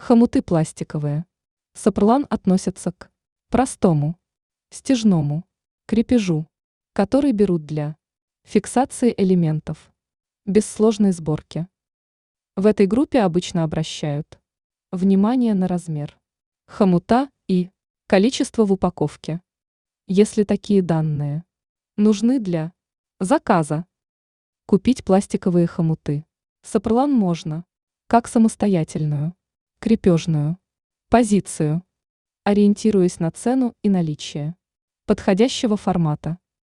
Хомуты пластиковые. Сапрлан относится к простому, стяжному, крепежу, который берут для фиксации элементов, без сложной сборки. В этой группе обычно обращают внимание на размер хомута и количество в упаковке. Если такие данные нужны для заказа, купить пластиковые хомуты. Сапрлан можно как самостоятельную, крепежную позицию, ориентируясь на цену и наличие подходящего формата.